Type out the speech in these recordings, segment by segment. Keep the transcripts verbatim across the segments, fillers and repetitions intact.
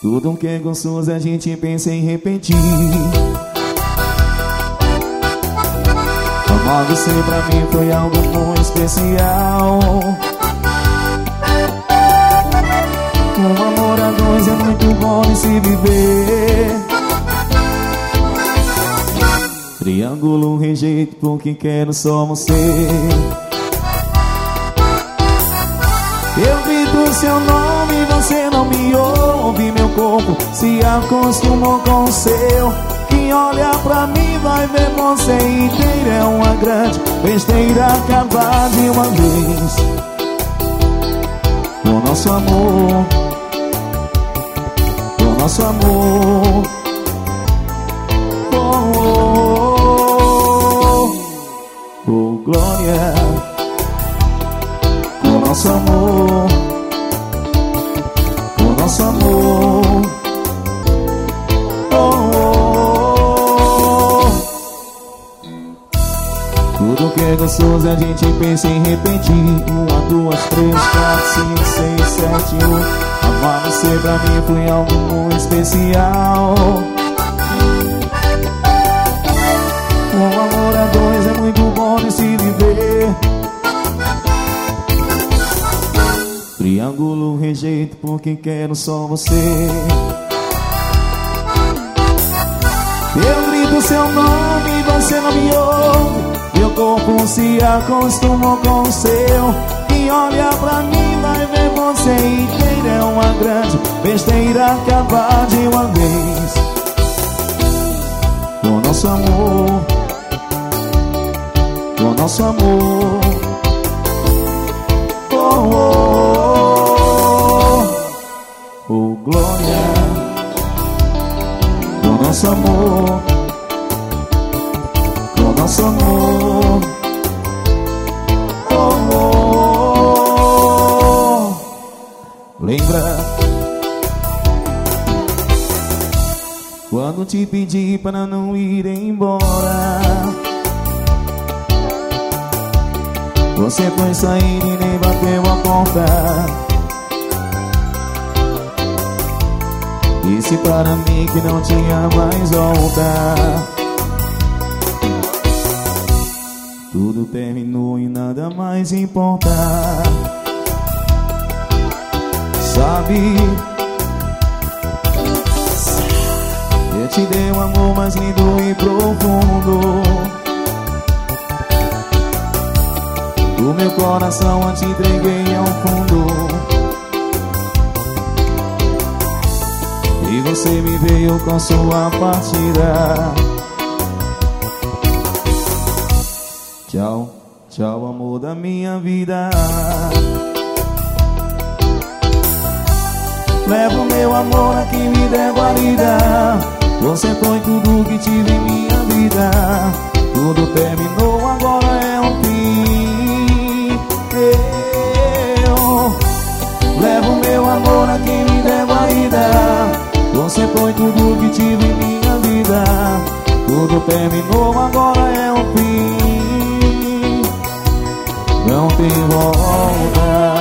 Tudo que é gostoso a gente pensa em repetir. Amar você pra mim foi algo muito especial. Um amor a dois é muito bom de se viver. Triângulo rejeito porque quero só você. Eu grito seu nome e você não me ouve. Meu corpo se acostumou com o seu. Quem olha pra mim vai ver você inteira. É uma grande besteira acabar de uma vez com nosso amor, com nosso amor. Oh, oh, oh, oh, glória, com nosso amor, com nosso amor. Oh, oh, oh. Tudo que é gostoso a gente pensa em repetir. Uma, duas, três, quatro, cinco, seis, sete, oito. Amar você pra mim foi algo muito especial. Um amor a dois é muito bom de se viver. Triângulo rejeito porque quero só você. Eu grito seu nome e você não me ouve. Meu corpo se acostumou com o seu. Quem olha pra mim vai ver você inteira. É uma grande besteira acabar de uma vez com nosso amor, com nosso amor. Oh, oh, oh, oh, glória, com nosso amor, com nosso amor. Oh, oh, oh. Lembra quando te pedi para não ir embora? Você foi sair e nem bateu a porta. Disse para mim que não tinha mais volta. Tudo terminou e nada mais importa. Sabe, eu te dei um amor mais lindo e profundo. O meu coração eu te entreguei ao fundo. E você me veio com sua partida. Tchau, tchau, amor da minha vida. Levo meu amor a quem me der guarida. Você foi tudo que tive em minha vida. Tudo terminou, agora é um fim. Eu levo meu amor a quem me der guarida. Você foi tudo que tive em minha vida. Tudo terminou, agora é um fim. Não tem volta.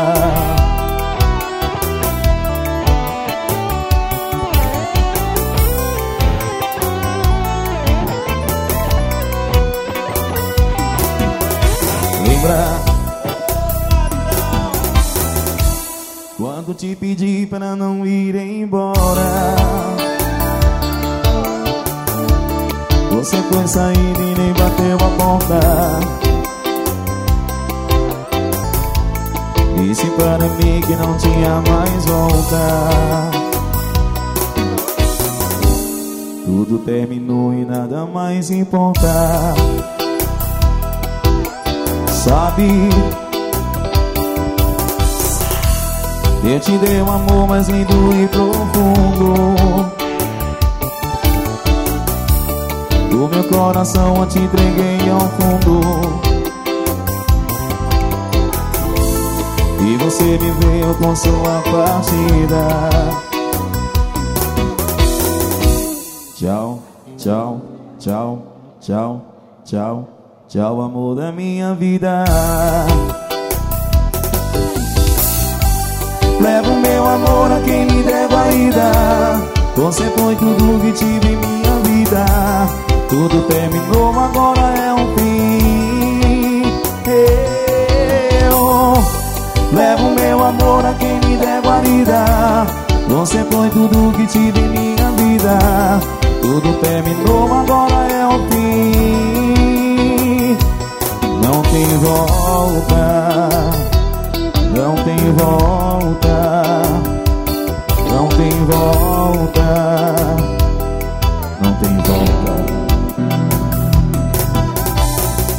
Quando te pedi para não ir embora, você foi sair e nem bateu a porta. Disse para mim que não tinha mais volta. Tudo terminou e nada mais importa. Sabe, eu te dei um amor mais lindo e profundo. Do meu coração eu te entreguei ao fundo. E você me veio com sua partida. Tchau, tchau, tchau, tchau, tchau, tchau, amor da minha vida. Levo meu amor a quem me der guarida. Você foi tudo que tive em minha vida. Tudo terminou, agora é um fim. Eu levo meu amor a quem me der guarida. Você foi tudo que tive em minha vida. Tudo terminou, agora é um fim. Não tem volta, não tem volta.